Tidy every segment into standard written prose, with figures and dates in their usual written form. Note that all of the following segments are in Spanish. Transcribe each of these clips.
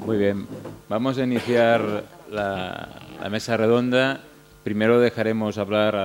Muy bien, vamos a iniciar la mesa redonda. Primero dejaremos hablar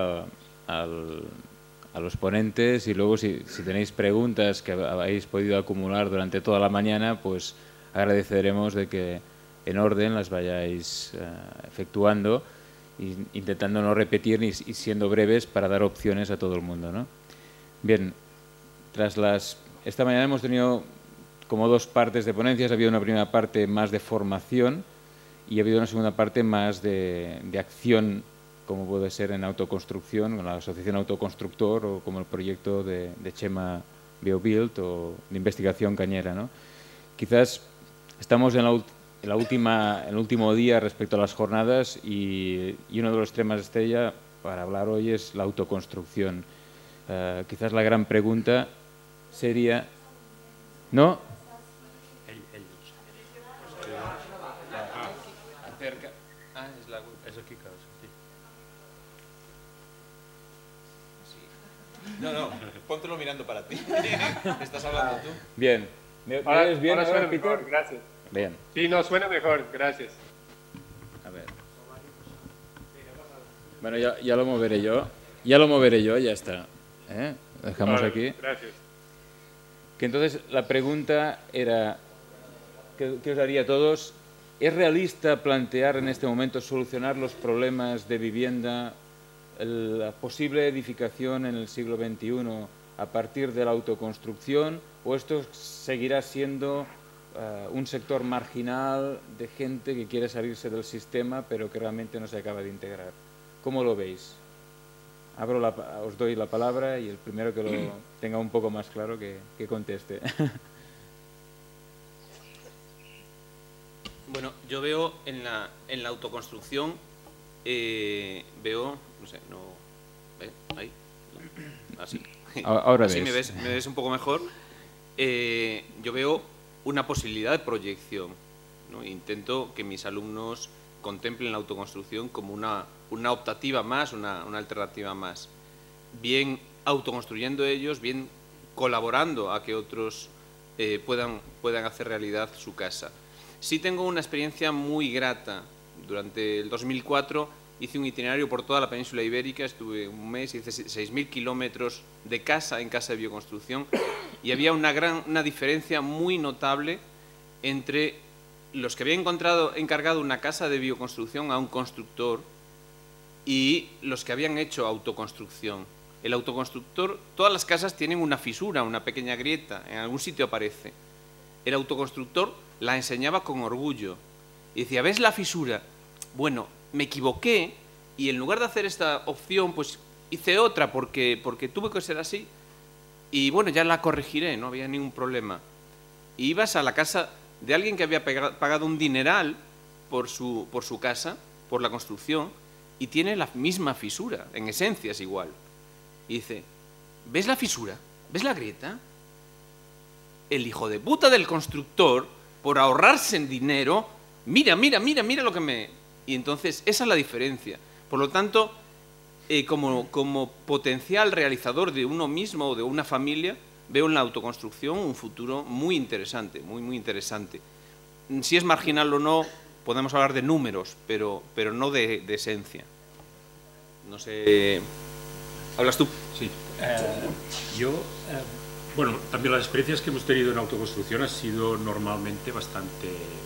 a los ponentes y luego si tenéis preguntas que habéis podido acumular durante toda la mañana, pues agradeceremos de que en orden las vayáis efectuando, intentando no repetir y siendo breves para dar opciones a todo el mundo, ¿no? Bien, esta mañana hemos tenido como dos partes de ponencias. Ha habido una primera parte más de formación y ha habido una segunda parte más de acción, como puede ser en autoconstrucción, con la Asociación Autoconstructor o como el proyecto de Chema BioBuild o de investigación cañera, ¿no? Quizás estamos en el último día respecto a las jornadas y uno de los temas estrella para hablar hoy es la autoconstrucción. Quizás la gran pregunta sería... ¿No? No, póntelo mirando para ti. Estás hablando tú. Bien. ¿Me oyes bien ahora, suena Peter? mejor, gracias. Bien. Sí, no, suena mejor, gracias. A ver. Bueno, ya lo moveré yo. Ya está. Lo dejamos aquí. Gracias. Que entonces la pregunta era, ¿qué os haría a todos? ¿Es realista plantear en este momento solucionar los problemas de vivienda, la posible edificación en el siglo XXI a partir de la autoconstrucción, o esto seguirá siendo un sector marginal de gente que quiere salirse del sistema pero que realmente no se acaba de integrar? ¿Cómo lo veis? Os doy la palabra y el primero que lo tenga un poco más claro que conteste. Bueno, yo veo en la autoconstrucción, veo, no sé, no, ahí, así. Ahora así ves. me ves un poco mejor. Yo veo una posibilidad de proyección, ¿no? Intento que mis alumnos contemplen la autoconstrucción como una optativa más, una alternativa más. Bien autoconstruyendo ellos, bien colaborando a que otros puedan hacer realidad su casa. Sí tengo una experiencia muy grata. Durante el 2004 hice un itinerario por toda la península ibérica, estuve un mes, hice 6.000 kilómetros de casa en casa de bioconstrucción y había una diferencia muy notable entre los que había encargado una casa de bioconstrucción a un constructor y los que habían hecho autoconstrucción. El autoconstructor, todas las casas tienen una fisura, una pequeña grieta, en algún sitio aparece. El autoconstructor la enseñaba con orgullo y decía, ¿ves la fisura? Bueno, me equivoqué y en lugar de hacer esta opción, pues hice otra porque tuve que ser así y bueno, ya la corregiré, no había ningún problema. Y ibas a la casa de alguien que había pagado un dineral por su casa, por la construcción, y tiene la misma fisura, en esencia es igual. Y dice, ¿ves la fisura? ¿Ves la grieta? El hijo de puta del constructor, por ahorrarse en dinero, mira lo que me... Y entonces, esa es la diferencia. Por lo tanto, como potencial realizador de uno mismo o de una familia, veo en la autoconstrucción un futuro muy interesante, muy interesante. Si es marginal o no, podemos hablar de números, pero no de esencia. No sé... ¿Hablas tú? Sí. Bueno, también las experiencias que hemos tenido en autoconstrucción han sido normalmente bastante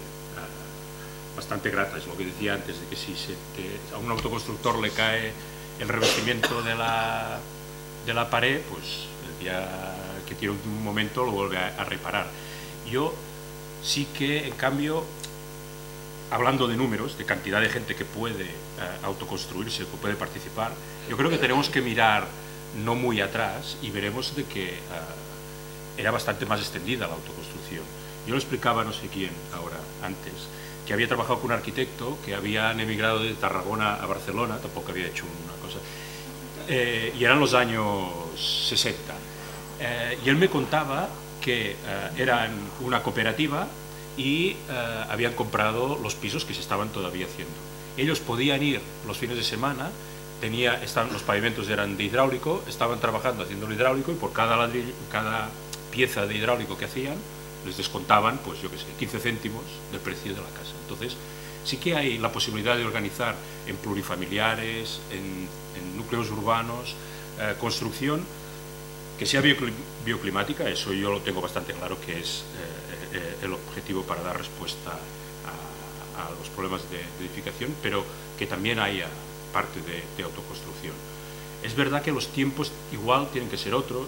gratas. Lo que decía antes, de que si a un autoconstructor le cae el revestimiento de la pared, pues el día que tiene un momento lo vuelve a reparar. Yo sí que, en cambio, hablando de números, de cantidad de gente que puede autoconstruirse, que puede participar, yo creo que tenemos que mirar no muy atrás y veremos de que era bastante más extendida la autoconstrucción. Yo lo explicaba no sé quién ahora, antes, que había trabajado con un arquitecto que habían emigrado de Tarragona a Barcelona, tampoco había hecho una cosa, y eran los años 60. Y él me contaba que eran una cooperativa y habían comprado los pisos que se estaban todavía haciendo. Ellos podían ir los fines de semana, los pavimentos eran de hidráulico, estaban trabajando haciendo el hidráulico y por cada pieza de hidráulico que hacían les descontaban, pues yo qué sé, 15 céntimos del precio de la casa. Entonces, sí que hay la posibilidad de organizar en plurifamiliares, en núcleos urbanos, construcción que sea bioclimática. Eso yo lo tengo bastante claro que es el objetivo para dar respuesta a los problemas de edificación, pero que también haya parte de autoconstrucción. Es verdad que los tiempos igual tienen que ser otros,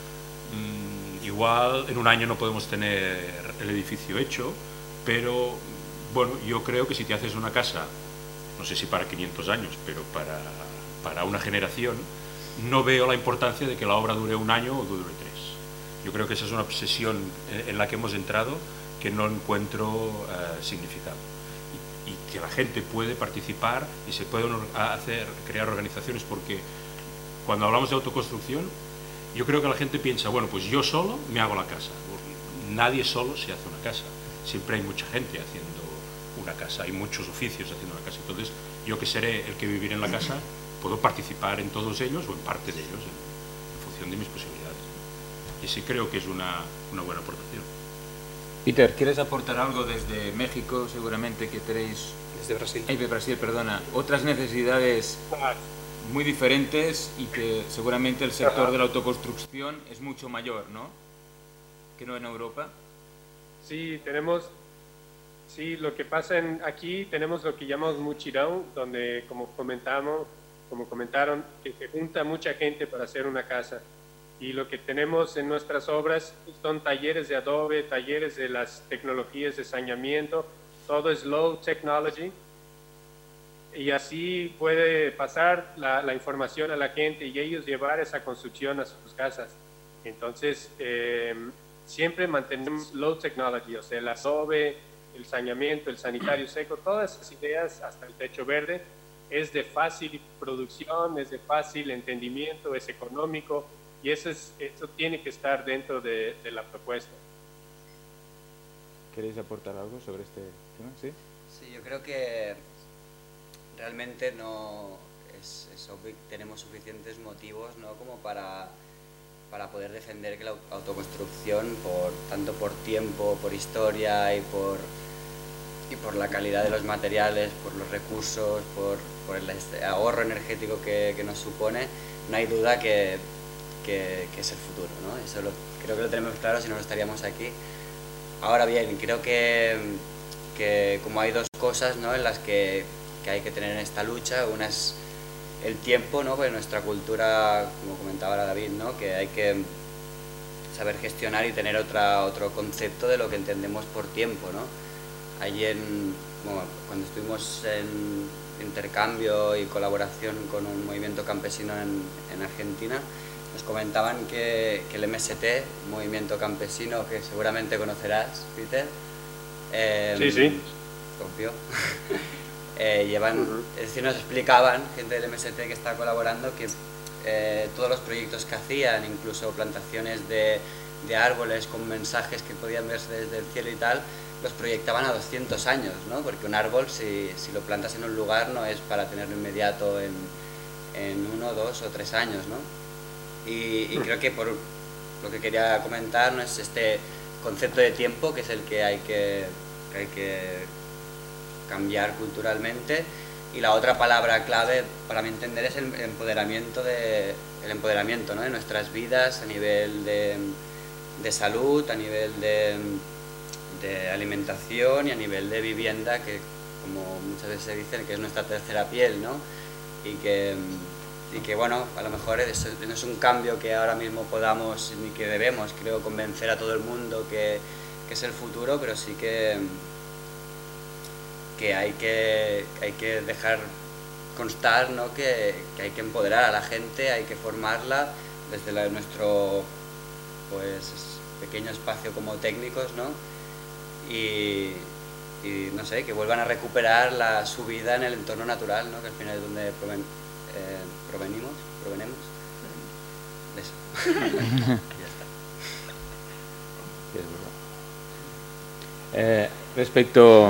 igual en un año no podemos tener el edificio hecho, pero bueno, yo creo que si te haces una casa, no sé si para 500 años, pero para una generación, no veo la importancia de que la obra dure un año o dure 3. Yo creo que esa es una obsesión en la que hemos entrado que no encuentro significado. Y que la gente puede participar y se pueden crear organizaciones, porque cuando hablamos de autoconstrucción, yo creo que la gente piensa, bueno, pues yo solo me hago la casa. Nadie solo se hace una casa. Siempre hay mucha gente haciendo una casa, hay muchos oficios haciendo una casa. Entonces, yo que seré el que viviré en la casa, puedo participar en todos ellos o en parte de ellos, en función de mis posibilidades. Y sí creo que es una buena aportación. Peter, ¿quieres aportar algo desde México? Seguramente que tenéis... Desde Brasil. De Brasil, perdona. Otras necesidades muy diferentes y que seguramente el sector de la autoconstrucción es mucho mayor, ¿no? Que no en Europa. Sí, lo que pasa aquí tenemos lo que llamamos muchirão, donde como comentaron, que se junta mucha gente para hacer una casa. Y lo que tenemos en nuestras obras son talleres de adobe, talleres de las tecnologías de saneamiento, todo es low technology. Y así puede pasar la información a la gente y ellos llevar esa construcción a sus casas. Entonces, siempre mantenemos low technology, o sea, el adobe, el saneamiento, el sanitario seco, todas esas ideas, hasta el techo verde, es de fácil producción, es de fácil entendimiento, es económico, y eso tiene que estar dentro de la propuesta. ¿Queréis aportar algo sobre este tema? ¿Sí? Sí, yo creo que realmente no es obvio que tenemos suficientes motivos, ¿no?, como para poder defender que la autoconstrucción, tanto por tiempo, por historia y por la calidad de los materiales, por los recursos, por el ahorro energético que nos supone, no hay duda que es el futuro, ¿no? Eso creo que lo tenemos claro, si no, no estaríamos aquí. Ahora bien, creo que como hay dos cosas, ¿no?, en las que hay que tener en esta lucha. Una es el tiempo, ¿no?, pues nuestra cultura, como comentaba ahora David, ¿no?, que hay que saber gestionar y tener otro concepto de lo que entendemos por tiempo, ¿no? Cuando estuvimos en intercambio y colaboración con un movimiento campesino en Argentina, nos comentaban que el MST, movimiento campesino que seguramente conocerás, Peter. Sí. Obvio. Es decir, nos explicaban, gente del MST que está colaborando, que todos los proyectos que hacían, incluso plantaciones de árboles con mensajes que podían verse desde el cielo y tal, los proyectaban a 200 años, ¿no? Porque un árbol, si lo plantas en un lugar, no es para tenerlo inmediato en 1, 2 o 3 años, ¿no? Y creo que por lo que quería comentar, ¿no?, es este concepto de tiempo, que es el que hay que cambiar culturalmente. Y la otra palabra clave para mi entender es el empoderamiento, ¿no?, de nuestras vidas a nivel de salud, a nivel de alimentación y a nivel de vivienda, que como muchas veces se dice, que es nuestra tercera piel, ¿no? Y que bueno, a lo mejor no es un cambio que ahora mismo podamos ni que debemos, creo, convencer a todo el mundo que es el futuro, pero sí que hay que dejar constar, ¿no?, que hay que empoderar a la gente, hay que formarla desde nuestro pequeño espacio como técnicos, ¿no? Y no sé, que vuelvan a recuperar su vida en el entorno natural, ¿no?, que al final es donde provenimos de eso. Ya está. Respecto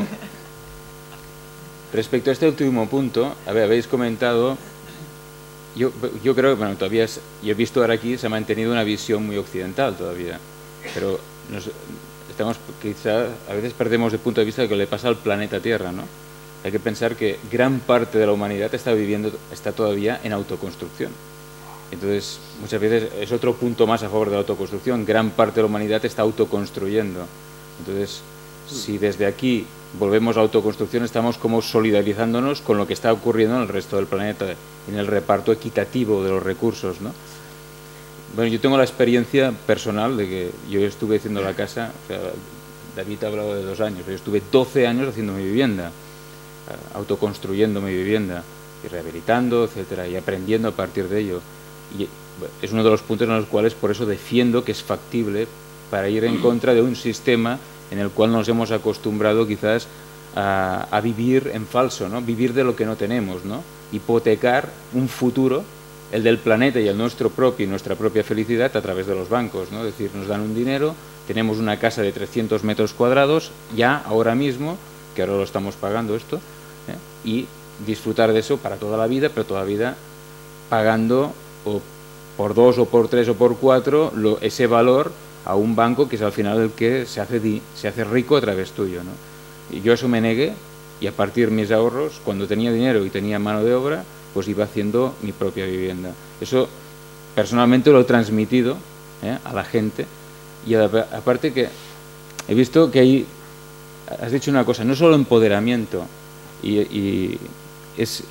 a este último punto, habéis comentado, yo creo que, bueno, todavía yo he visto ahora aquí, se ha mantenido una visión muy occidental todavía, pero quizá a veces perdemos de punto de vista lo que le pasa al planeta Tierra, ¿no? Hay que pensar que gran parte de la humanidad está todavía en autoconstrucción. Entonces, muchas veces es otro punto más a favor de la autoconstrucción. Gran parte de la humanidad está autoconstruyendo. Entonces, si desde aquí volvemos a la autoconstrucción, estamos como solidarizándonos con lo que está ocurriendo en el resto del planeta, en el reparto equitativo de los recursos, ¿no? Bueno, yo tengo la experiencia personal de que yo estuve haciendo la casa, o sea, David ha hablado de 2 años, yo estuve 12 años haciendo mi vivienda, autoconstruyendo mi vivienda, y rehabilitando, etcétera, y aprendiendo a partir de ello. Y es uno de los puntos en los cuales por eso defiendo que es factible para ir en contra de un sistema en el cual nos hemos acostumbrado quizás a vivir en falso, ¿no? Vivir de lo que no tenemos, ¿no? Hipotecar un futuro, el del planeta y el nuestro propio y nuestra propia felicidad a través de los bancos, ¿no? Es decir, nos dan un dinero, tenemos una casa de 300 metros cuadrados, ya ahora mismo, que ahora lo estamos pagando esto, y disfrutar de eso para toda la vida, pero toda la vida pagando o por 2 o por 3 o por 4 ese valor a un banco que es al final el que se hace rico a través tuyo, ¿no? Y yo eso me negué, y a partir de mis ahorros, cuando tenía dinero y tenía mano de obra, pues iba haciendo mi propia vivienda. Eso personalmente lo he transmitido a la gente, y aparte que he visto que has dicho una cosa, no solo empoderamiento, y es,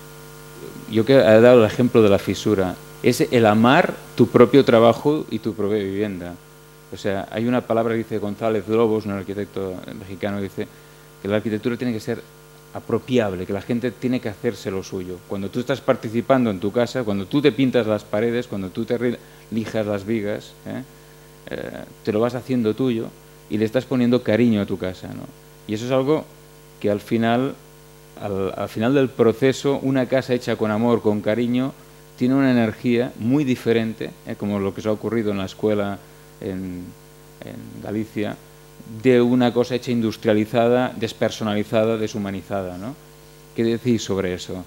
yo que he dado el ejemplo de la fisura, es el amar tu propio trabajo y tu propia vivienda. O sea, hay una palabra que dice González Lobos, un arquitecto mexicano, dice que la arquitectura tiene que ser apropiable, que la gente tiene que hacerse lo suyo. Cuando tú estás participando en tu casa, cuando tú te pintas las paredes, cuando tú te lijas las vigas, te lo vas haciendo tuyo y le estás poniendo cariño a tu casa, ¿no? Y eso es algo que al final del proceso, una casa hecha con amor, con cariño, tiene una energía muy diferente, como lo que se ha ocurrido en la escuela en Galicia, de una cosa hecha industrializada, despersonalizada, deshumanizada, ¿no? ¿Qué decís sobre eso?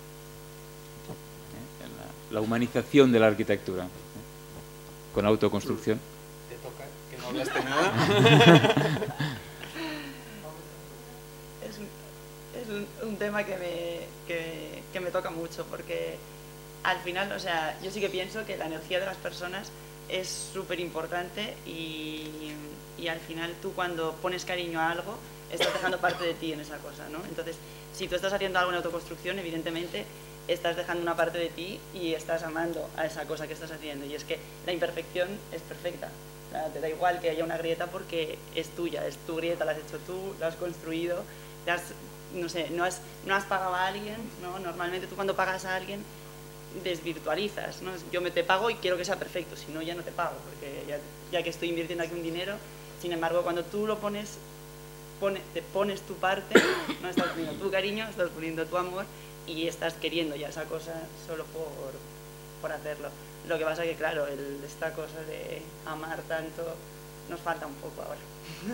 La humanización de la arquitectura, con autoconstrucción. Te toca, que no hablaste nada. Es un tema que me toca mucho, porque al final, o sea, yo sí que pienso que la energía de las personas es súper importante, y al final tú cuando pones cariño a algo estás dejando parte de ti en esa cosa, ¿no? Entonces, si tú estás haciendo algo en autoconstrucción, evidentemente estás dejando una parte de ti y estás amando a esa cosa que estás haciendo, y es que la imperfección es perfecta. O sea, te da igual que haya una grieta porque es tuya, es tu grieta, la has hecho tú, la has construido, no sé, no has pagado a alguien, ¿no? Normalmente tú cuando pagas a alguien desvirtualizas, ¿no? Yo te pago y quiero que sea perfecto, si no ya no te pago, porque ya que estoy invirtiendo aquí un dinero. Sin embargo, cuando tú te pones tu parte, no estás poniendo tu cariño, estás poniendo tu amor y estás queriendo ya esa cosa solo por hacerlo. Lo que pasa que, claro, esta cosa de amar tanto nos falta un poco ahora.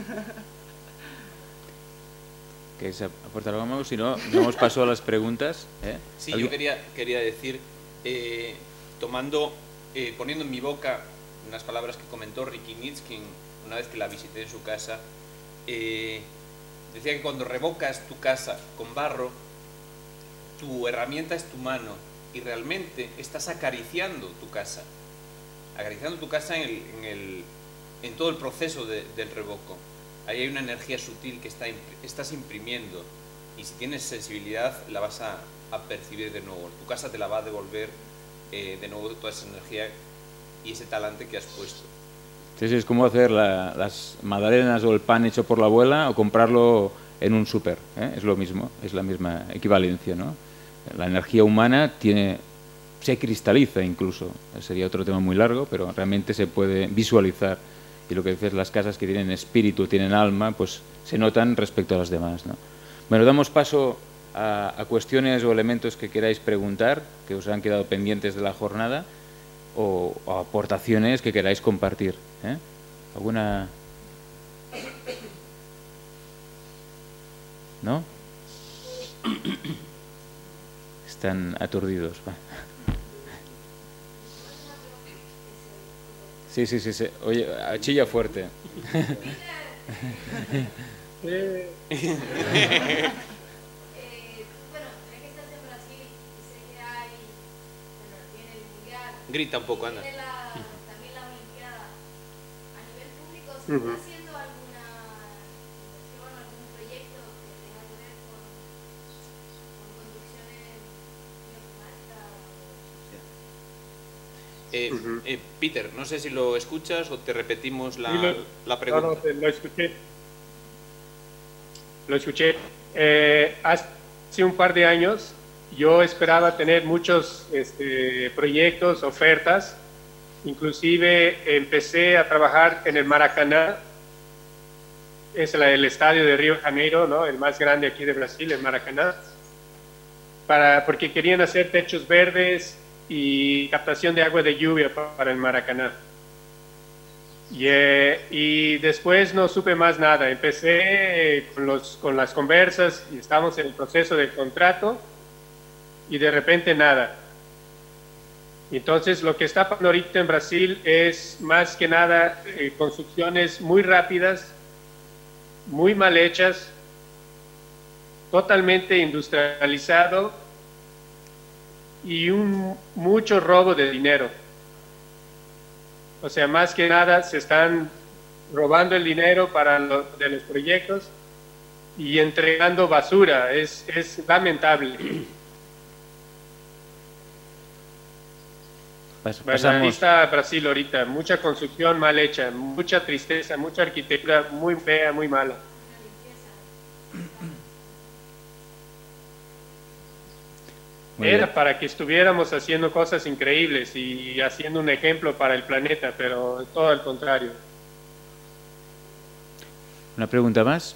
¿Queréis aportar algo más? Si no, damos paso a las preguntas. Sí, yo quería decir, poniendo en mi boca unas palabras que comentó Ricky Nitskin una vez que la visité en su casa, decía que cuando revocas tu casa con barro, tu herramienta es tu mano, y realmente estás acariciando tu casa en todo el proceso del revoco. Ahí hay una energía sutil que estás imprimiendo, y si tienes sensibilidad la vas a percibir de nuevo. Tu casa te la va a devolver de nuevo toda esa energía y ese talante que has puesto. Sí, es como hacer las magdalenas o el pan hecho por la abuela o comprarlo en un súper, es lo mismo, es la misma equivalencia, ¿no? La energía humana se cristaliza incluso, sería otro tema muy largo, pero realmente se puede visualizar, y lo que dices, las casas que tienen espíritu, tienen alma, pues se notan respecto a las demás, ¿no? Bueno, damos paso a cuestiones o elementos que queráis preguntar, que os han quedado pendientes de la jornada, o aportaciones que queráis compartir. ¿Alguna? ¿No? Están aturdidos. Sí. Oye, chilla fuerte. Grita un poco, anda. También la Olimpiada. A nivel público, ¿se está haciendo alguna inversión, algún proyecto que tenga que ver con conducciones bioclimáticas? Peter, no sé si lo escuchas o te repetimos la pregunta. No, lo escuché. Lo escuché. Hace un par de años yo esperaba tener muchos proyectos, ofertas. Inclusive empecé a trabajar en el Maracaná. Es el estadio de Río de Janeiro, ¿no? El más grande aquí de Brasil, el Maracaná. Porque querían hacer techos verdes y captación de agua de lluvia para el Maracaná. Y después no supe más nada. Empecé con las conversas y estamos en el proceso del contrato y de repente nada. Entonces lo que está pasando ahorita en Brasil es más que nada construcciones muy rápidas, muy mal hechas, totalmente industrializado y mucho robo de dinero. O sea, más que nada se están robando el dinero de los proyectos y entregando basura. Es lamentable. Ahí está Brasil ahorita. Mucha construcción mal hecha, mucha tristeza, mucha arquitectura muy fea, muy mala. Era para que estuviéramos haciendo cosas increíbles y haciendo un ejemplo para el planeta, pero todo al contrario. ¿Una pregunta más?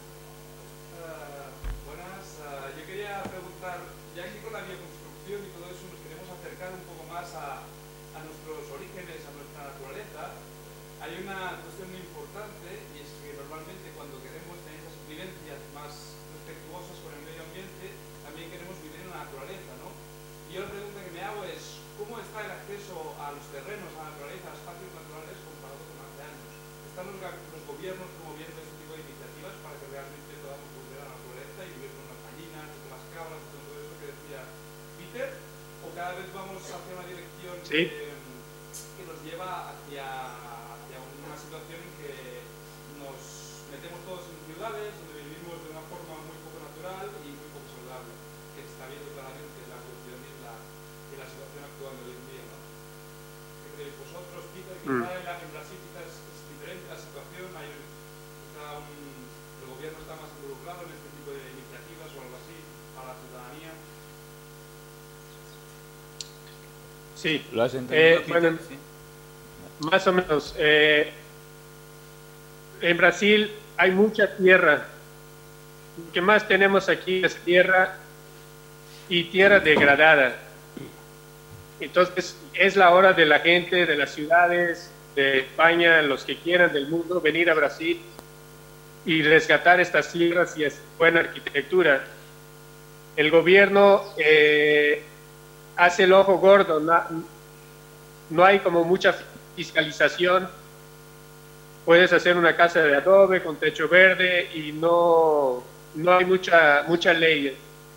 Buenas, yo quería preguntar, ya que con la bioconstrucción y todo eso nos queremos acercar un poco más a nuestros orígenes, a nuestra naturaleza, hay una cuestión muy importante y es que normalmente cuando queremos tener esas vivencias más respetuosas con el medio ambiente, también queremos vivir en la naturaleza, ¿no? Y yo la pregunta que me hago es, ¿cómo está el acceso a los terrenos, a la naturaleza, a espacios naturales comparado con hace años? ¿Están los gobiernos promoviendo este tipo de iniciativas para que realmente podamos volver a la naturaleza y vivir con las gallinas, con las cabras, con todo eso que decía Peter? ¿O cada vez vamos hacia una dirección que nos lleva hacia una situación en que nos metemos todos en ciudades, donde vivimos de una forma muy poco natural y muy poco saludable, que se está viendo claramente en la evolución y la situación actual de hoy en día, ¿no? ¿Qué creéis vosotros, Peter? Quizá en Brasil quizás es diferente la situación, el gobierno está más involucrado en este tipo de iniciativas o algo así para la ciudadanía. Sí, ¿Lo has entendido, Peter? bueno, Sí. Más o menos. En Brasil hay mucha tierra. Lo que más tenemos aquí es tierra y tierra degradada. Entonces es la hora de la gente, de las ciudades, de España, los que quieran del mundo, venir a Brasil y rescatar estas tierras y esta buena arquitectura. El gobierno hace el ojo gordo, no hay como mucha fiscalización. Puedes hacer una casa de adobe con techo verde y no hay mucha ley.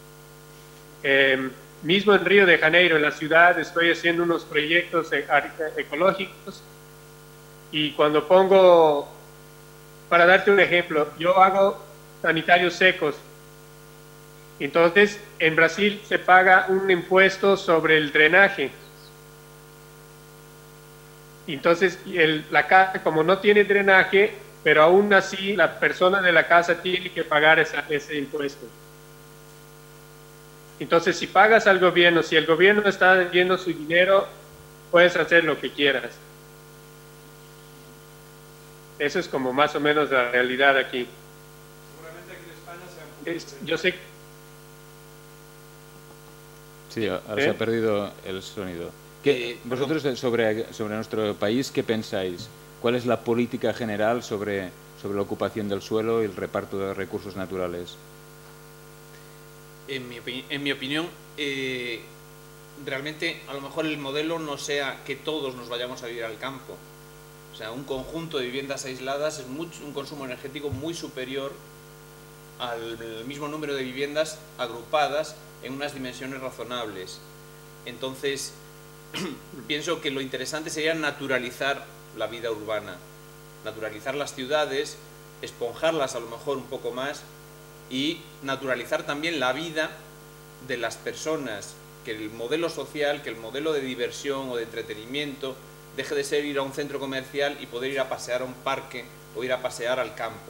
Mismo en Río de Janeiro, en la ciudad, estoy haciendo unos proyectos ecológicos y cuando pongo, para darte un ejemplo, yo hago sanitarios secos. Entonces, en Brasil se paga un impuesto sobre el drenaje. Entonces, la casa, como no tiene drenaje, pero aún así la persona de la casa tiene que pagar ese impuesto. Entonces, si pagas al gobierno, si el gobierno está viendo su dinero, puedes hacer lo que quieras. Eso es como más o menos la realidad aquí. Seguramente aquí en España sea un Yo sé. Sí, ahora se ha perdido el sonido. Vosotros sobre nuestro país, ¿qué pensáis? ¿Cuál es la política general sobre la ocupación del suelo y el reparto de recursos naturales? En mi opinión, realmente a lo mejor el modelo no sea que todos nos vayamos a vivir al campo, O sea, un conjunto de viviendas aisladas es un consumo energético muy superior al mismo número de viviendas agrupadas en unas dimensiones razonables. Entonces, pienso que lo interesante sería naturalizar la vida urbana, naturalizar las ciudades, esponjarlas a lo mejor un poco más y naturalizar también la vida de las personas, que el modelo social, que el modelo de diversión o de entretenimiento deje de ser ir a un centro comercial y poder ir a pasear a un parque o ir a pasear al campo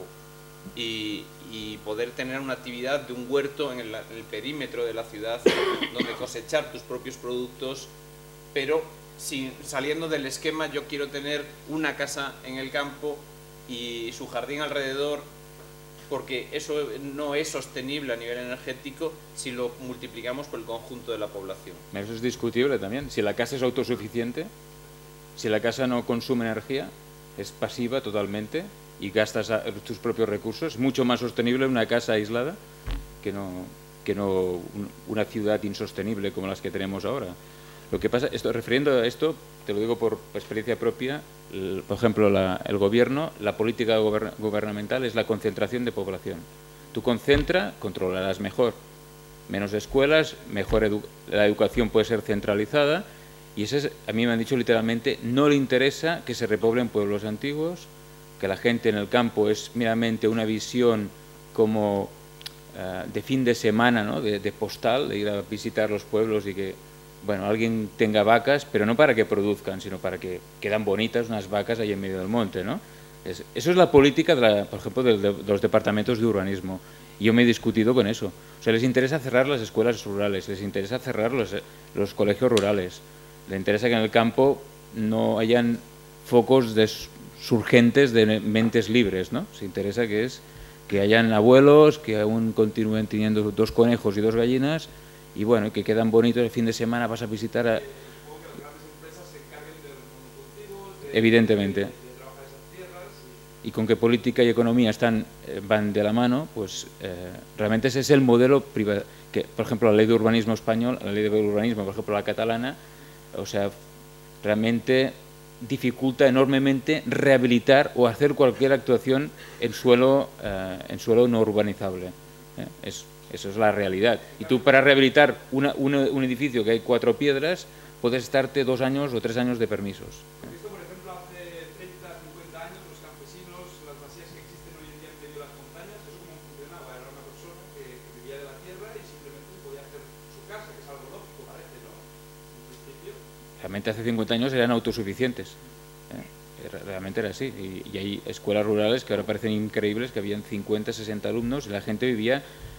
y poder tener una actividad de un huerto en el perímetro de la ciudad donde cosechar tus propios productos, pero saliendo del esquema yo quiero tener una casa en el campo y su jardín alrededor, porque eso no es sostenible a nivel energético si lo multiplicamos por el conjunto de la población. Eso es discutible también. Si la casa es autosuficiente, si la casa no consume energía, es pasiva totalmente y gastas tus propios recursos, es mucho más sostenible una casa aislada que no una ciudad insostenible como las que tenemos ahora. Lo que pasa, refiriendo a esto, te lo digo por experiencia propia, por ejemplo, el gobierno, la política gubernamental es la concentración de población. Tú controlarás mejor, menos escuelas, mejor la educación puede ser centralizada y a mí me han dicho literalmente, no le interesa que se repoblen pueblos antiguos, que la gente en el campo es meramente una visión como de fin de semana, ¿no? de postal, de ir a visitar los pueblos y que bueno, alguien tenga vacas, pero no para que produzcan, sino para que quedan bonitas unas vacas ahí en medio del monte, ¿no? Eso es la política, por ejemplo, de los departamentos de urbanismo. Y yo me he discutido con eso. O sea, les interesa cerrar las escuelas rurales, les interesa cerrar los colegios rurales, les interesa que en el campo no hayan focos surgentes de mentes libres, ¿no? Les interesa que hayan abuelos que aún continúen teniendo 2 conejos y 2 gallinas y bueno, que quedan bonitos el fin de semana, vas a visitar a... Evidentemente. Y con que política y economía van de la mano, pues realmente ese es el modelo privado. Que, por ejemplo, la ley de urbanismo español, la ley de urbanismo, por ejemplo, la catalana, o sea, realmente dificulta enormemente rehabilitar o hacer cualquier actuación en suelo no urbanizable. Eso es la realidad. Y tú para rehabilitar un edificio que hay 4 piedras, puedes estarte 2 años o 3 años de permisos. Esto, por ejemplo, hace 30, 50 años, los campesinos, las masías que existen hoy en día en medio de las montañas, ¿eso cómo funcionaba? Era una persona que vivía de la tierra y simplemente podía hacer su casa, que es algo lógico, parece, ¿no? En principio. Realmente hace 50 años eran autosuficientes. Realmente era así. Y hay escuelas rurales que ahora parecen increíbles, que habían 50, 60 alumnos y la gente vivía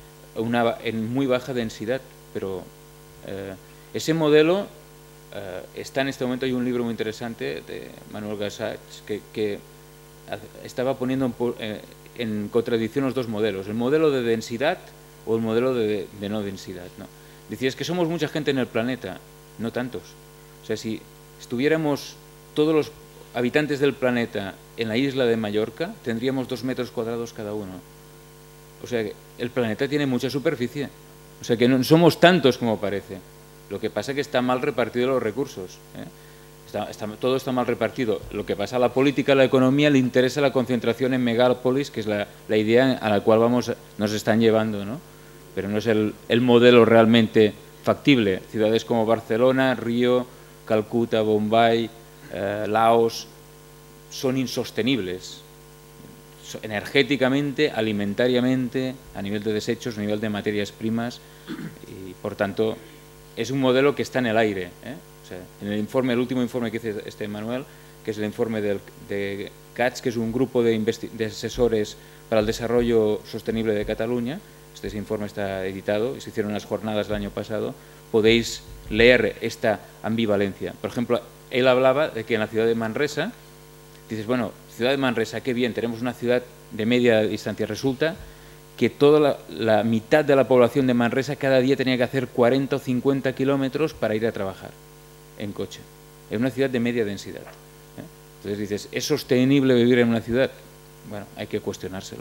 en muy baja densidad, pero ese modelo está en este momento. Hay un libro muy interesante de Manuel Gasach que estaba poniendo en contradicción los 2 modelos, el modelo de densidad o el modelo de no densidad, ¿no? Decía, es que somos mucha gente en el planeta, no tantos. O sea, si estuviéramos todos los habitantes del planeta en la isla de Mallorca, tendríamos 2 metros cuadrados cada uno. O sea, el planeta tiene mucha superficie. O sea, que no somos tantos como parece. Lo que pasa es que está mal repartido los recursos. Todo está mal repartido. Lo que pasa a la política, a la economía, le interesa la concentración en megápolis, que es la idea a la cual nos están llevando, ¿no? Pero no es el modelo realmente factible. Ciudades como Barcelona, Río, Calcuta, Bombay, Laos, son insostenibles. Energéticamente, alimentariamente, a nivel de desechos, a nivel de materias primas, y por tanto es un modelo que está en el aire, ¿eh? O sea, en el último informe que hizo Manuel, que es el informe de CATS, que es un grupo de asesores para el desarrollo sostenible de Cataluña, este informe está editado y se hicieron unas jornadas el año pasado, podéis leer esta ambivalencia. Por ejemplo, él hablaba de que en la ciudad de Manresa, dices, bueno, ciudad de Manresa, qué bien, tenemos una ciudad de media distancia. Resulta que toda la mitad de la población de Manresa cada día tenía que hacer 40 o 50 kilómetros para ir a trabajar en coche. En una ciudad de media densidad. Entonces dices, ¿es sostenible vivir en una ciudad? Bueno, hay que cuestionárselo.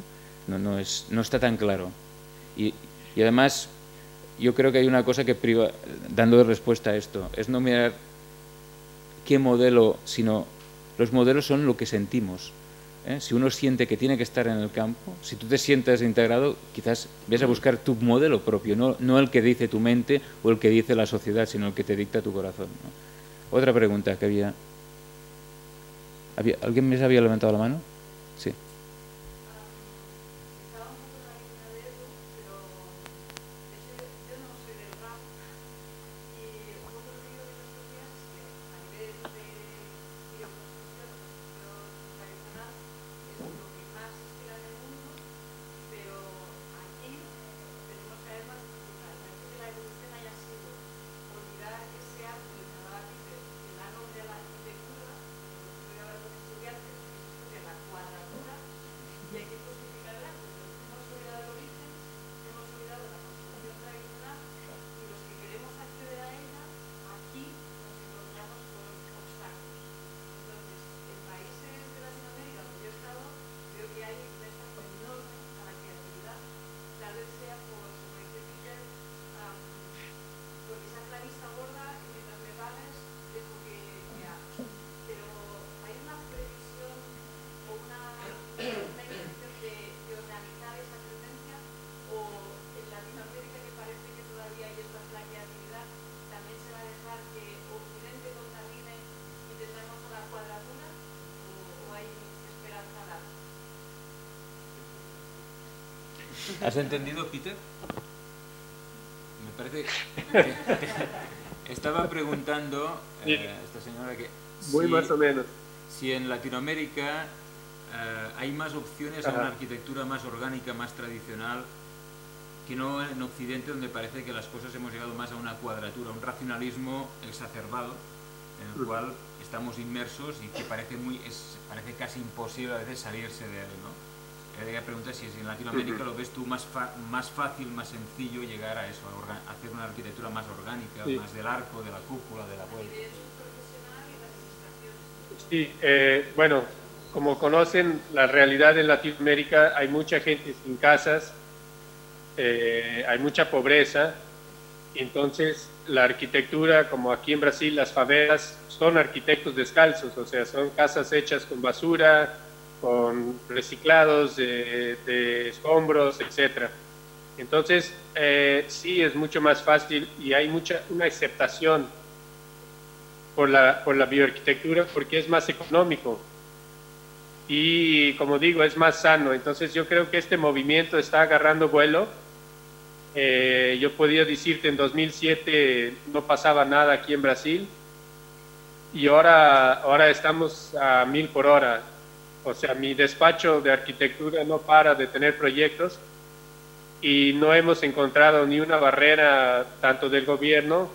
No está tan claro. Y además, yo creo que hay una cosa que dando respuesta a esto, es no mirar qué modelo, sino los modelos son lo que sentimos. Si uno siente que tiene que estar en el campo, si tú te sientes integrado, quizás ves a buscar tu modelo propio, no el que dice tu mente o el que dice la sociedad, sino el que te dicta tu corazón, ¿no? Otra pregunta que había. ¿Alguien me había levantado la mano? Sí. ¿Has entendido, Peter? Me parece que estaba preguntando esta señora que muy más o menos si en Latinoamérica hay más opciones a una arquitectura más orgánica, más tradicional, que no en Occidente, donde parece que las cosas hemos llegado más a una cuadratura, un racionalismo exacerbado, en el cual estamos inmersos y que parece casi imposible a veces salirse de él, ¿no? Quería preguntar si en Latinoamérica lo ves tú más fácil, más sencillo llegar a eso, a hacer una arquitectura más orgánica, más del arco, de la cúpula, de la vuelta. Sí, bueno, como conocen la realidad en Latinoamérica, hay mucha gente sin casas, hay mucha pobreza, entonces la arquitectura, como aquí en Brasil, las favelas son arquitectos descalzos, o sea, son casas hechas con basura, con reciclados de escombros, etcétera. Entonces, sí es mucho más fácil y hay una aceptación por la bioarquitectura porque es más económico y, como digo, es más sano. Entonces, yo creo que este movimiento está agarrando vuelo. Yo podía decirte en 2007 no pasaba nada aquí en Brasil y ahora estamos a 1000 por hora. O sea, mi despacho de arquitectura no para de tener proyectos y no hemos encontrado ni una barrera tanto del gobierno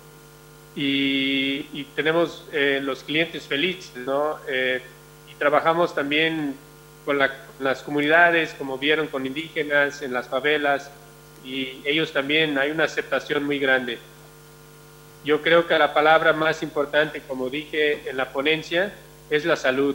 y tenemos los clientes felices, ¿no? Y trabajamos también con las comunidades, como vieron, con indígenas en las favelas y ellos también, hay una aceptación muy grande. Yo creo que la palabra más importante, como dije en la ponencia, es la salud.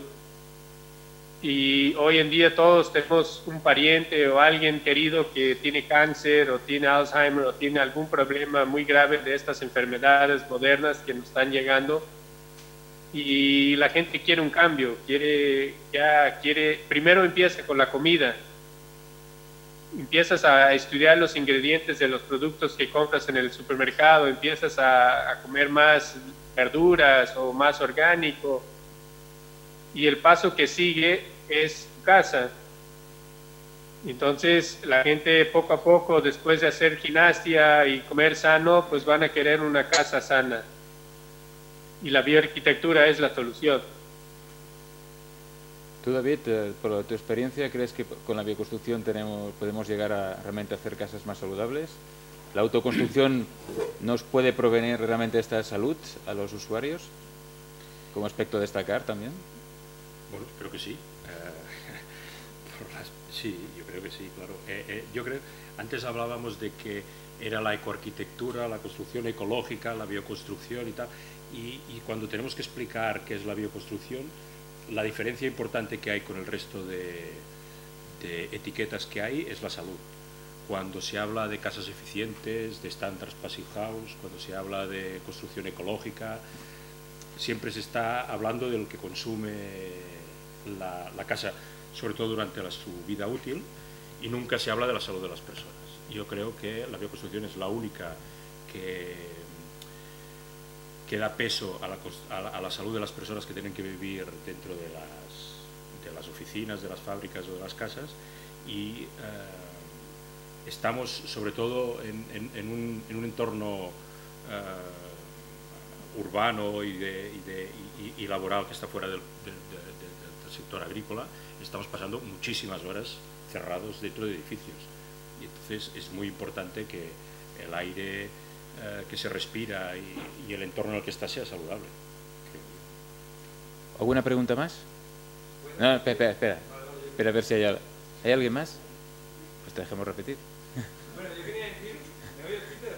Y hoy en día todos tenemos un pariente o alguien querido que tiene cáncer o tiene Alzheimer o tiene algún problema muy grave de estas enfermedades modernas que nos están llegando. Y la gente quiere un cambio, primero empieza con la comida. Empiezas a estudiar los ingredientes de los productos que compras en el supermercado, empiezas a comer más verduras o más orgánico. Y el paso que sigue es casa. Entonces la gente poco a poco, después de hacer gimnasia y comer sano, pues van a querer una casa sana. Y la bioarquitectura es la solución. ¿Tú, David, por tu experiencia, crees que con la bioconstrucción podemos llegar a realmente hacer casas más saludables? ¿La autoconstrucción nos puede proveer realmente esta salud a los usuarios? Como aspecto a destacar también. Bueno, creo que sí. Sí, yo creo que sí, claro. Yo creo, antes hablábamos de que era la ecoarquitectura, la construcción ecológica, la bioconstrucción y tal, y cuando tenemos que explicar qué es la bioconstrucción, la diferencia importante que hay con el resto de etiquetas que hay es la salud. Cuando se habla de casas eficientes, de estándares Passive House, cuando se habla de construcción ecológica, siempre se está hablando de lo que consume la casa, sobre todo durante su vida útil, y nunca se habla de la salud de las personas. Yo creo que la bioconstrucción es la única que da peso a la salud de las personas que tienen que vivir dentro de las oficinas, de las fábricas o de las casas, y estamos sobre todo en un entorno urbano y laboral que está fuera del sector agrícola. Estamos pasando muchísimas horas cerrados dentro de edificios, y entonces es muy importante que el aire que se respira y el entorno en el que está sea saludable. ¿Alguna pregunta más? No, espera a ver si ¿hay alguien más? Pues te dejemos repetir. Bueno, yo quería decir, ¿me oyes, Peter?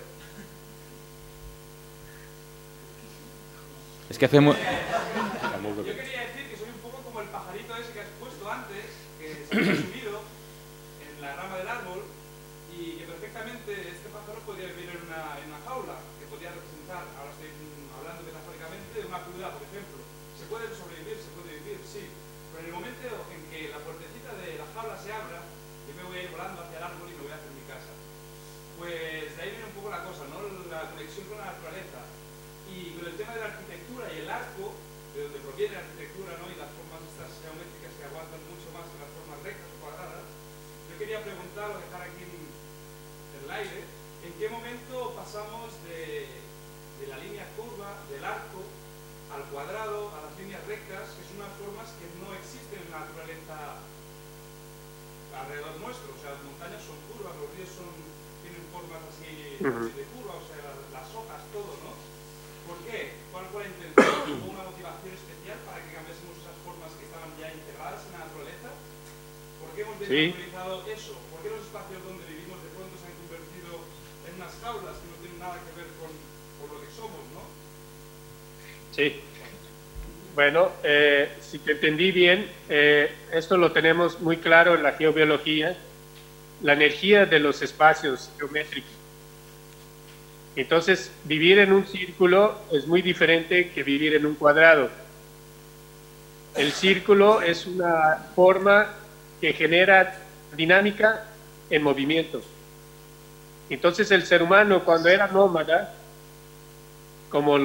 Es que hacemos... Yo quería decir que soy un poco como el pajarito ese que has puesto antes, que se ha subido en la rama del árbol, y que perfectamente este pájaro podría vivir en una jaula, que podría representar, ahora estoy hablando metafóricamente, de una ciudad, por ejemplo. Se puede sobrevivir, se puede vivir, sí, pero en el momento en que la puertecita de la jaula se abra, yo me voy a ir volando hacia el árbol y me voy a hacer mi casa. Pues de ahí viene un poco la cosa, ¿no? La conexión con la naturaleza. Y con el tema de la arquitectura y el arco, de donde proviene la arquitectura, ¿no? Y las formas estas geométricas que aguantan mucho más que las formas rectas o cuadradas, yo quería preguntar o dejar aquí en el aire, ¿en qué momento pasamos de la línea curva, del arco, al cuadrado, a las líneas rectas, que son unas formas que no existen en la naturaleza alrededor nuestro? O sea, las montañas son curvas, los ríos tienen formas así de curva, o sea, las hojas, todo, ¿no? ¿Por qué? ¿Cuál fue la intención? ¿Hubo una motivación especial para que cambiásemos esas formas que estaban ya integradas en la naturaleza? ¿Por qué hemos desnaturalizado eso? ¿Por qué los espacios donde vivimos de pronto se han convertido en unas jaulas que no tienen nada que ver con lo que somos, ¿no? Sí. Bueno, si te entendí bien, esto lo tenemos muy claro en la geobiología, la energía de los espacios geométricos. Entonces, vivir en un círculo es muy diferente que vivir en un cuadrado. El círculo es una forma que genera dinámica en movimiento. Entonces, el ser humano, cuando era nómada, como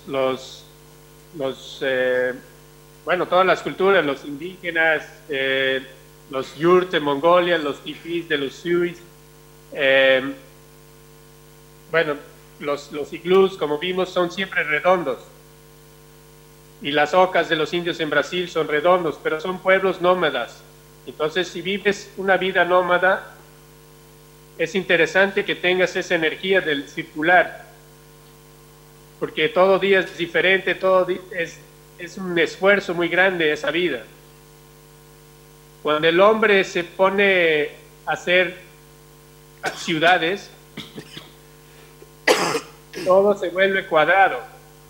bueno, todas las culturas, los indígenas, los yurts de Mongolia, los tipis de los suis, bueno, los iglús, como vimos, son siempre redondos. Y las ocas de los indios en Brasil son redondos, pero son pueblos nómadas. Entonces, si vives una vida nómada, es interesante que tengas esa energía del circular, porque todo día es diferente, todo es un esfuerzo muy grande esa vida. Cuando el hombre se pone a hacer ciudades, todo se vuelve cuadrado.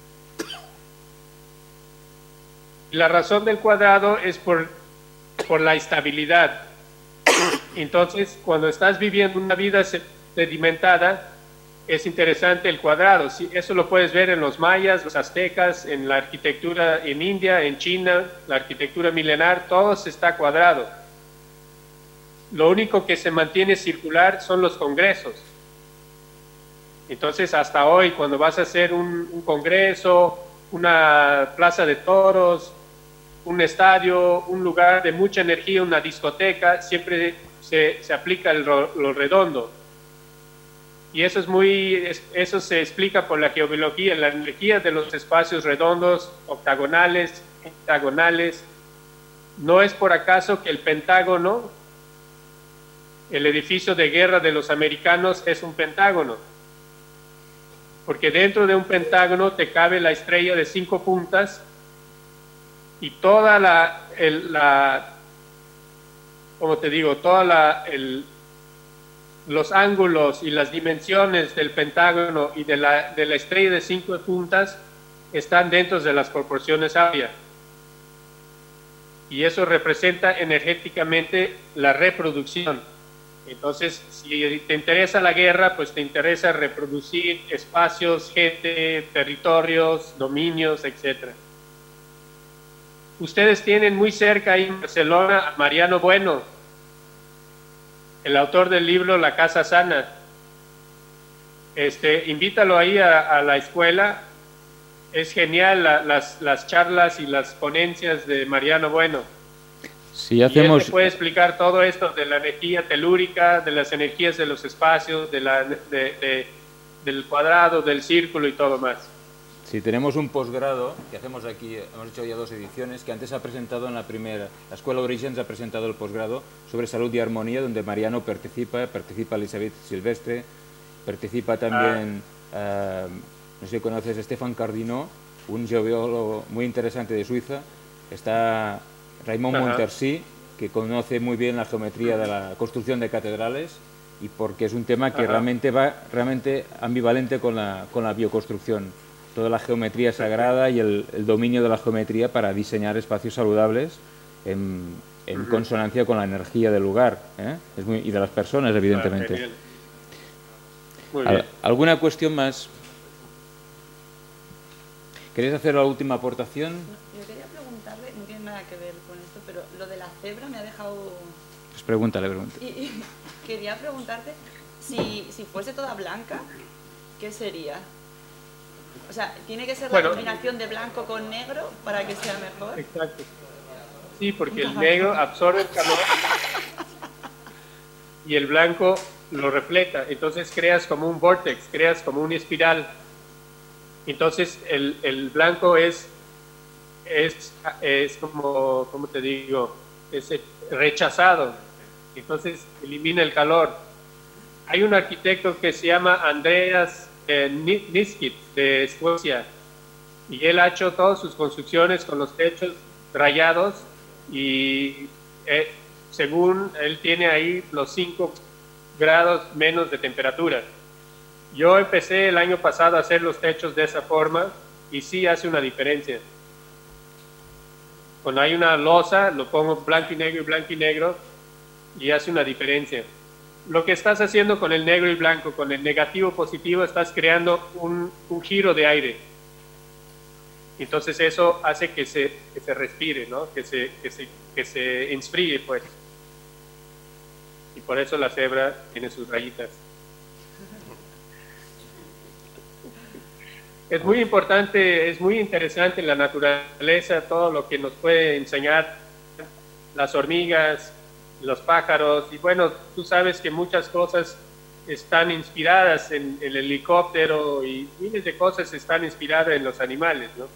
Y la razón del cuadrado es por la estabilidad. Entonces, cuando estás viviendo una vida sedimentada, es interesante el cuadrado. Eso lo puedes ver en los mayas, los aztecas, en la arquitectura en India, en China, la arquitectura milenar, todo está cuadrado. Lo único que se mantiene circular son los congresos. Entonces, hasta hoy, cuando vas a hacer un congreso, una plaza de toros, un estadio, un lugar de mucha energía, una discoteca, siempre se aplica lo redondo. Y eso eso se explica por la geobiología, la energía de los espacios redondos, octagonales, hexagonales. No es por acaso que el Pentágono, el edificio de guerra de los americanos, es un pentágono. Porque dentro de un pentágono te cabe la estrella de 5 puntas y toda como te digo, los ángulos y las dimensiones del pentágono y de la estrella de 5 puntas están dentro de las proporciones Abia. Y eso representa energéticamente la reproducción. Entonces, si te interesa la guerra, pues te interesa reproducir espacios, gente, territorios, dominios, etc. Ustedes tienen muy cerca ahí en Barcelona a Mariano Bueno, el autor del libro La Casa Sana. Invítalo ahí a la escuela. Es genial las charlas y las ponencias de Mariano Bueno. Si hacemos... Y él te puede explicar todo esto de la energía telúrica, de las energías de los espacios, del cuadrado, del círculo y todo más. Si tenemos un posgrado, que hacemos aquí, hemos hecho ya 2 ediciones, que antes ha presentado en la primera, la Escuela Orígenes ha presentado el posgrado sobre salud y armonía, donde Mariano participa Elisabeth Silvestre, participa también, no sé si conoces, Stefan Cardinó, un geólogo muy interesante de Suiza, está Raymond Montersí, que conoce muy bien la geometría de la construcción de catedrales, y porque es un tema que realmente va ambivalente con la bioconstrucción. Toda la geometría sagrada y el dominio de la geometría para diseñar espacios saludables en consonancia con la energía del lugar, y de las personas, evidentemente. Muy bien. ¿Alguna cuestión más? ¿Queréis hacer la última aportación? Yo quería preguntarle, no tiene nada que ver con esto, pero lo de la cebra me ha dejado... Pues pregúntale. Y quería preguntarte, si fuese toda blanca, ¿qué sería? O sea, ¿tiene que ser la combinación de blanco con negro para que sea mejor? Exacto. Sí, porque el negro absorbe el calor y el blanco lo refleja. Entonces creas como un vortex, creas como una espiral. Entonces el blanco es como, ¿cómo te digo? Es rechazado. Entonces elimina el calor. Hay un arquitecto que se llama Andreas Niskit, de Suecia, y él ha hecho todas sus construcciones con los techos rayados y según él tiene ahí los 5 grados menos de temperatura. Yo empecé el año pasado a hacer los techos de esa forma y sí hace una diferencia. Cuando hay una losa, lo pongo blanco y negro y hace una diferencia. Lo que estás haciendo con el negro y blanco, con el negativo positivo, estás creando un giro de aire. Entonces eso hace que se respire, ¿no? que se enfríe, pues. Y por eso la cebra tiene sus rayitas. Es muy importante, es muy interesante la naturaleza, todo lo que nos puede enseñar las hormigas, los pájaros, y bueno, tú sabes que muchas cosas están inspiradas en el helicóptero y miles de cosas están inspiradas en los animales, ¿no?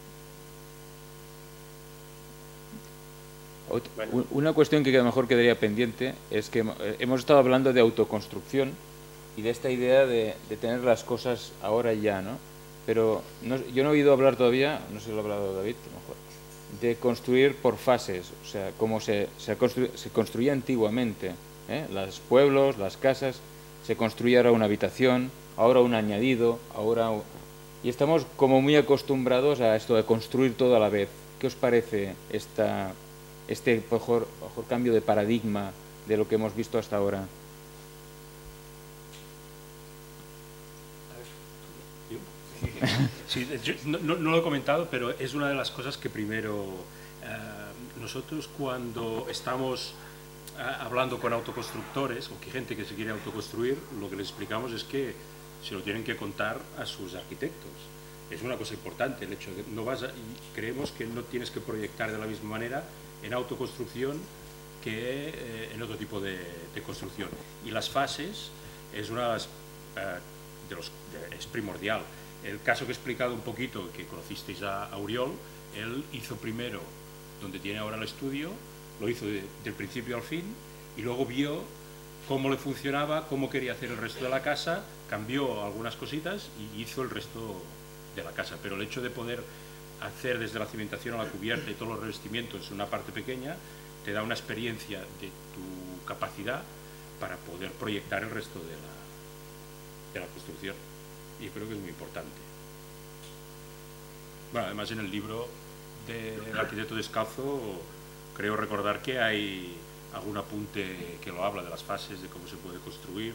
Bueno. Una cuestión que a lo mejor quedaría pendiente es que hemos estado hablando de autoconstrucción y de esta idea de tener las cosas ahora y ya, ¿no? Pero yo no he oído hablar todavía, no sé si lo ha hablado David, a lo mejor, de construir por fases, o sea, como se construía antiguamente, los pueblos, las casas, se construía ahora una habitación, ahora un añadido, y estamos como muy acostumbrados a esto de construir todo a la vez. ¿Qué os parece este mejor cambio de paradigma de lo que hemos visto hasta ahora? Sí, yo no lo he comentado, pero es una de las cosas que primero nosotros cuando estamos hablando con autoconstructores o que gente que se quiere autoconstruir, lo que les explicamos es que se lo tienen que contar a sus arquitectos. Es una cosa importante el hecho de que y creemos que no tienes que proyectar de la misma manera en autoconstrucción que en otro tipo de construcción. Y las fases es una de las es primordial. El caso que he explicado un poquito, que conocisteis a Oriol, él hizo primero donde tiene ahora el estudio, lo hizo del principio al fin y luego vio cómo le funcionaba, cómo quería hacer el resto de la casa, cambió algunas cositas y hizo el resto de la casa. Pero el hecho de poder hacer desde la cimentación a la cubierta y todos los revestimientos en una parte pequeña te da una experiencia de tu capacidad para poder proyectar el resto de la construcción. Y creo que es muy importante. Bueno, además en el libro del arquitecto descalzo creo recordar que hay algún apunte que lo habla de las fases, de cómo se puede construir,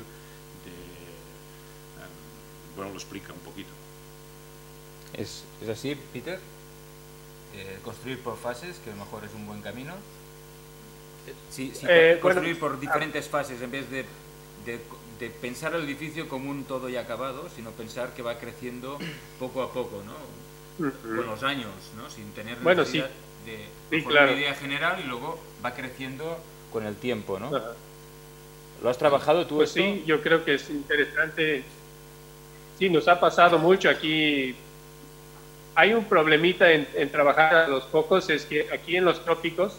bueno, lo explica un poquito. ¿Es así, Peter? Construir por fases, que a lo mejor es un buen camino. Sí, construir por diferentes fases, en vez de pensar el edificio como un todo ya acabado, sino pensar que va creciendo poco a poco, ¿no? Con los años, ¿no? Sin tener necesidad de una idea general, y luego va creciendo con el tiempo, ¿no? ¿Lo has trabajado tú? Pues esto? Sí, yo creo que es interesante. Sí, nos ha pasado mucho aquí. Hay un problemita en trabajar a los pocos, es que aquí en los trópicos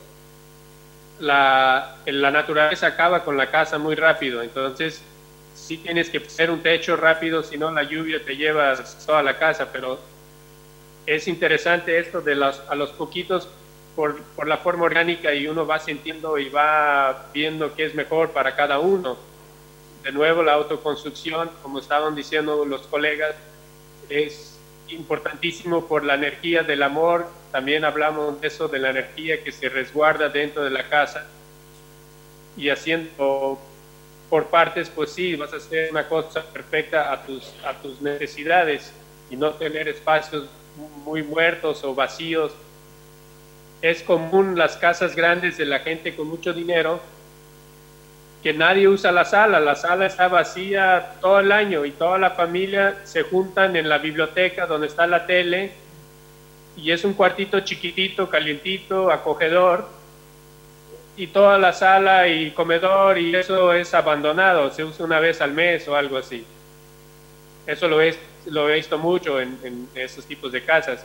la naturaleza acaba con la casa muy rápido, entonces sí tienes que hacer un techo rápido, si no la lluvia te lleva toda la casa, pero es interesante esto de a los poquitos por la forma orgánica, y uno va sintiendo y va viendo qué es mejor para cada uno. De nuevo, la autoconstrucción, como estaban diciendo los colegas, es importantísimo por la energía del amor. También hablamos de eso, de la energía que se resguarda dentro de la casa. Y haciendo por partes, pues sí, vas a hacer una cosa perfecta a tus necesidades y no tener espacios muy muertos o vacíos. Es común las casas grandes de la gente con mucho dinero que nadie usa la sala está vacía todo el año y toda la familia se juntan en la biblioteca donde está la tele, y es un cuartito chiquitito, calientito, acogedor, y toda la sala y comedor y eso es abandonado, se usa una vez al mes o algo así. Eso lo he visto mucho en esos tipos de casas.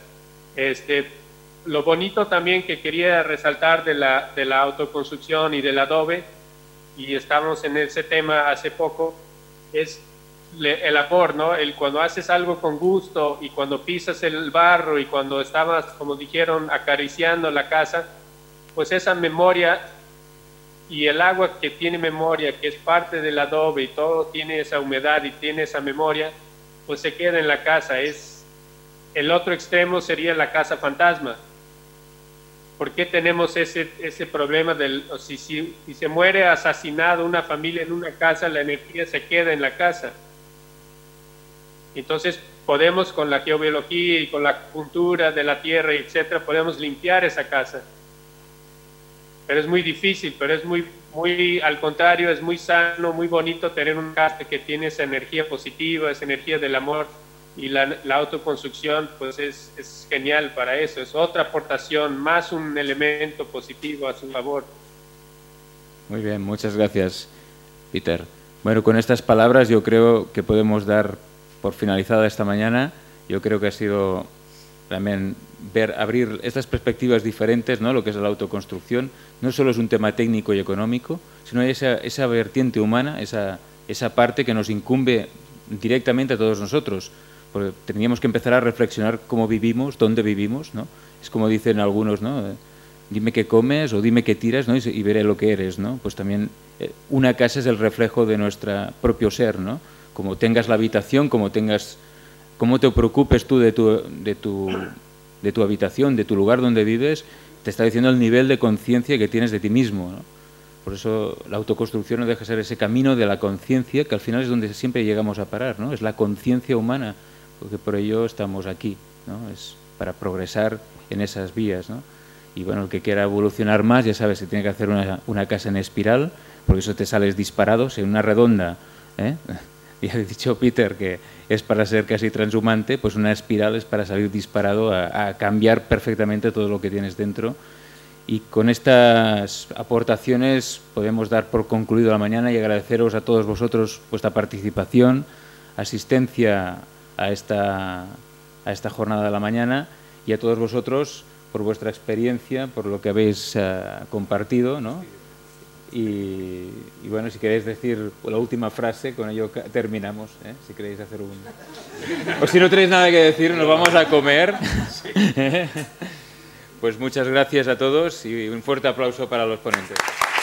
Lo bonito también que quería resaltar de la autoconstrucción y del adobe, y estamos en ese tema hace poco, es el amor, ¿no? Cuando haces algo con gusto y cuando pisas el barro y cuando estabas, como dijeron, acariciando la casa, pues esa memoria y el agua que tiene memoria, que es parte del adobe y todo tiene esa humedad y tiene esa memoria, pues se queda en la casa. El otro extremo sería la casa fantasma. ¿Por qué tenemos ese problema si se muere asesinado una familia en una casa, la energía se queda en la casa? Entonces podemos, con la geobiología y con la acupuntura de la tierra, etcétera, podemos limpiar esa casa. Pero es muy difícil, pero es muy al contrario, es muy sano, muy bonito tener una casa que tiene esa energía positiva, esa energía del amor. Y la autoconstrucción pues es genial para eso, es otra aportación, más un elemento positivo a su favor. Muy bien, muchas gracias, Peter. Bueno, con estas palabras yo creo que podemos dar por finalizada esta mañana. Yo creo que ha sido también abrir estas perspectivas diferentes, ¿no? Lo que es la autoconstrucción no solo es un tema técnico y económico, sino esa vertiente humana, esa parte que nos incumbe directamente a todos nosotros. Porque tendríamos que empezar a reflexionar cómo vivimos, dónde vivimos, ¿no? Es como dicen algunos, ¿no? Dime qué comes o dime qué tiras, ¿no? Y veré lo que eres, ¿no? Pues también una casa es el reflejo de nuestro propio ser, ¿no? Como tengas la habitación, cómo te preocupes tú de tu habitación, de tu lugar donde vives, te está diciendo el nivel de conciencia que tienes de ti mismo, ¿no? Por eso la autoconstrucción no deja de ser ese camino de la conciencia, que al final es donde siempre llegamos a parar, ¿no? Es la conciencia humana, porque por ello estamos aquí, ¿no? Es para progresar en esas vías, ¿no? Y bueno, el que quiera evolucionar más, ya sabes, se tiene que hacer una casa en espiral, porque eso te sales disparados. En una redonda, ya he dicho Peter que es para ser casi transhumante, pues una espiral es para salir disparado a cambiar perfectamente todo lo que tienes dentro. Y con estas aportaciones podemos dar por concluido la mañana y agradeceros a todos vosotros vuestra participación, asistencia a esta jornada de la mañana, y a todos vosotros por vuestra experiencia, por lo que habéis compartido, ¿no? Y bueno, si queréis decir la última frase, con ello terminamos, ¿eh? Si queréis hacer o si no tenéis nada que decir, nos vamos a comer. Pues muchas gracias a todos y un fuerte aplauso para los ponentes.